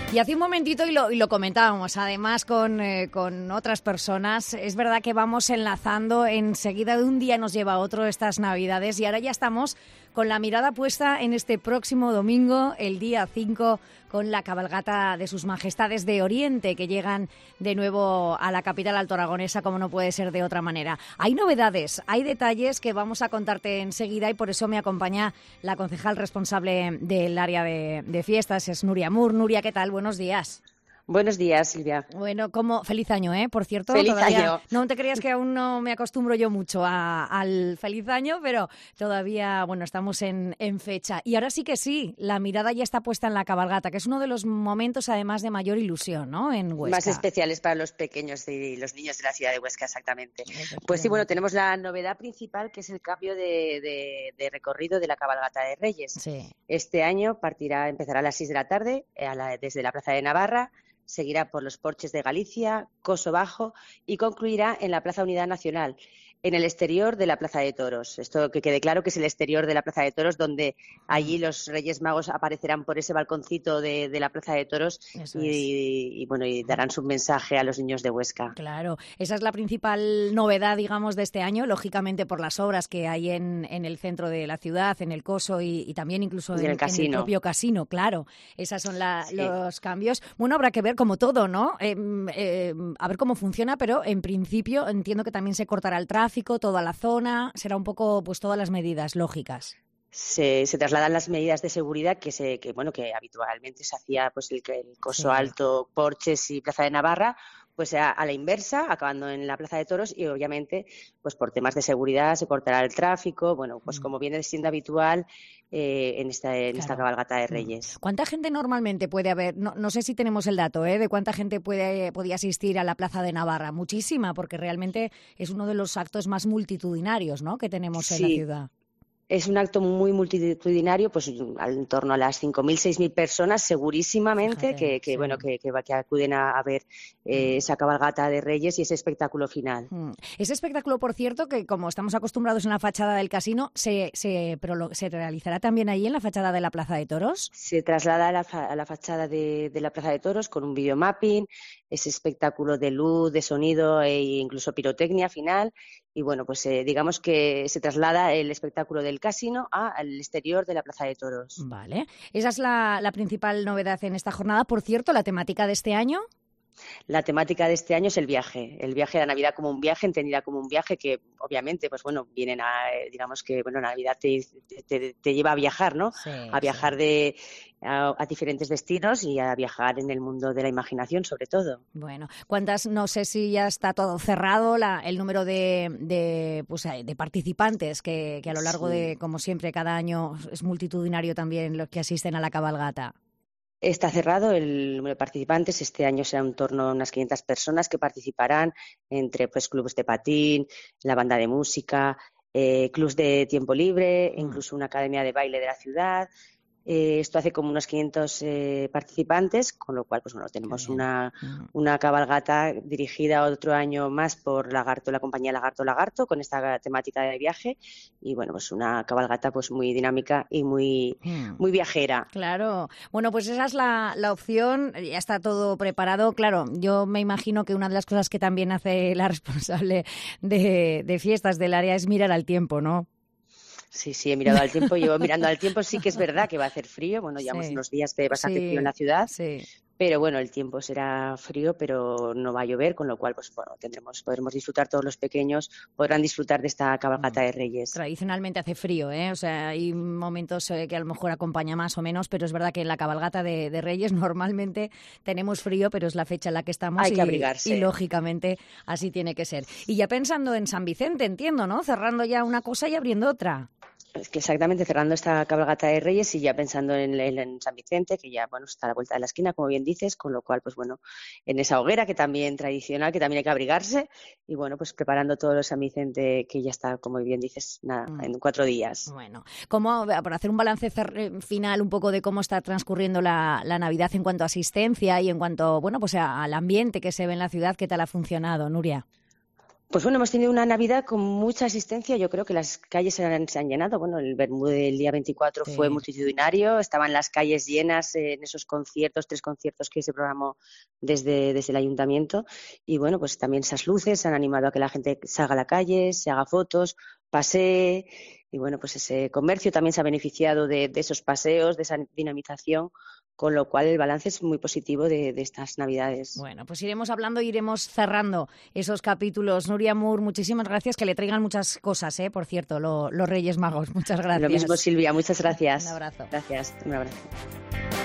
Y hace un momentito, y lo comentábamos, además con otras personas, es verdad que vamos enlazando enseguida, de un día nos lleva a otro estas Navidades, y ahora ya estamos con la mirada puesta en este próximo domingo, el día 5, con la cabalgata de sus majestades de Oriente, que llegan de nuevo a la capital altoaragonesa, como no puede ser de otra manera. Hay novedades, hay detalles que vamos a contarte enseguida, y por eso me acompaña la concejal responsable del área de fiestas, es Nuria Mur. Nuria, ¿qué tal? Buenos días. Buenos días, Silvia. Bueno, feliz año, ¿eh? Por cierto, feliz todavía año. No te creas que aún no me acostumbro yo mucho al feliz año, pero todavía, bueno, estamos en fecha. Y ahora sí que sí, la mirada ya está puesta en la cabalgata, que es uno de los momentos, además, de mayor ilusión, ¿no? En Huesca. Más especiales para los pequeños y los niños de la ciudad de Huesca, exactamente. Pues sí, bueno, tenemos la novedad principal, que es el cambio de recorrido de la cabalgata de Reyes. Sí. Este año empezará a las 6 de la tarde desde la Plaza de Navarra, seguirá por los porches de Galicia, Coso Bajo y concluirá en la Plaza Unidad Nacional, en el exterior de la Plaza de Toros. Esto que quede claro que es el exterior de la Plaza de Toros, donde allí los Reyes Magos aparecerán por ese balconcito de la Plaza de Toros y darán su mensaje a los niños de Huesca. Claro, esa es la principal novedad, digamos, de este año, lógicamente por las obras que hay en el centro de la ciudad, en el Coso y también incluso en el propio casino, claro. Esos son los cambios. Bueno, habrá que ver como todo, ¿no? A ver cómo funciona, pero en principio entiendo que también se cortará el tráfico, toda la zona, será un poco pues todas las medidas lógicas. Se trasladan las medidas de seguridad que habitualmente se hacía pues el Coso Alto, Porches y Plaza de Navarra, pues a la inversa, acabando en la Plaza de Toros, y obviamente pues por temas de seguridad se cortará el tráfico, bueno, pues como viene siendo habitual en esta cabalgata de Reyes. ¿Cuánta gente normalmente puede haber? No sé si tenemos el dato de cuánta gente podía asistir a la Plaza de Navarra. Muchísima, porque realmente es uno de los actos más multitudinarios, ¿no?, que tenemos en la ciudad. Es un acto muy multitudinario, pues en torno a las 5.000, 6.000 personas, segurísimamente, que acuden a ver esa cabalgata de Reyes y ese espectáculo final. Ese espectáculo, por cierto, que como estamos acostumbrados en la fachada del casino, ¿se realizará también ahí en la fachada de la Plaza de Toros? Se traslada a la fachada de la Plaza de Toros con un videomapping, ese espectáculo de luz, de sonido e incluso pirotecnia final. Y bueno, pues digamos que se traslada el espectáculo del casino al exterior de la Plaza de Toros. Vale. Esa es la principal novedad en esta jornada. Por cierto, ¿la temática de este año? La temática de este año es el viaje de la Navidad como un viaje, entendida como un viaje que obviamente, pues bueno, vienen digamos que, bueno, Navidad te lleva a viajar, ¿no? Sí, a viajar a diferentes destinos y a viajar en el mundo de la imaginación, sobre todo. Bueno, no sé si ya está todo cerrado, el número de participantes que a lo largo de, como siempre, cada año es multitudinario también los que asisten a la cabalgata. Está cerrado el número de participantes. Este año será en torno a unas 500 personas que participarán entre pues clubes de patín, la banda de música, clubs de tiempo libre, incluso una academia de baile de la ciudad. Esto hace como unos 500 participantes, con lo cual pues bueno, tenemos una cabalgata dirigida otro año más por la compañía Lagarto, con esta temática de viaje, y bueno, pues una cabalgata pues muy dinámica y muy viajera. Claro. Bueno, pues esa es la opción, ya está todo preparado. Claro, yo me imagino que una de las cosas que también hace la responsable de fiestas del área es mirar al tiempo, ¿no? Sí, he mirado al tiempo, llevo mirando al tiempo, sí que es verdad que va a hacer frío, bueno, llevamos unos días de bastante frío en la ciudad, pero bueno, el tiempo será frío, pero no va a llover, con lo cual, pues bueno, podremos disfrutar, todos los pequeños podrán disfrutar de esta cabalgata de Reyes. Tradicionalmente hace frío, o sea, hay momentos que a lo mejor acompaña más o menos, pero es verdad que en la cabalgata de Reyes normalmente tenemos frío, pero es la fecha en la que estamos. Hay que abrigarse. Y lógicamente así tiene que ser. Y ya pensando en San Vicente, entiendo, ¿no? Cerrando ya una cosa y abriendo otra. Es que exactamente, cerrando esta cabalgata de Reyes y ya pensando en San Vicente, que ya bueno está a la vuelta de la esquina, como bien dices, con lo cual, pues bueno, en esa hoguera que también tradicional, que también hay que abrigarse, y bueno, pues preparando todo lo San Vicente, que ya está, como bien dices, en 4 días. Bueno, para hacer un balance final un poco de cómo está transcurriendo la Navidad en cuanto a asistencia y en cuanto, bueno, pues al ambiente que se ve en la ciudad, ¿qué tal ha funcionado, Nuria? Pues bueno, hemos tenido una Navidad con mucha asistencia. Yo creo que las calles se han llenado. Bueno, el Bermú del día 24 fue Sí. multitudinario. Estaban las calles llenas en esos conciertos, 3 conciertos que se programó desde el ayuntamiento. Y bueno, pues también esas luces han animado a que la gente salga a la calle, se haga fotos, pasee. Y bueno, pues ese comercio también se ha beneficiado de esos paseos, de esa dinamización, con lo cual el balance es muy positivo de estas Navidades. Bueno, pues iremos hablando, iremos cerrando esos capítulos. Nuria Moore, muchísimas gracias, que le traigan muchas cosas, por cierto, los Reyes Magos. Muchas gracias. Lo mismo, Silvia, muchas gracias. Un abrazo. Gracias, un abrazo.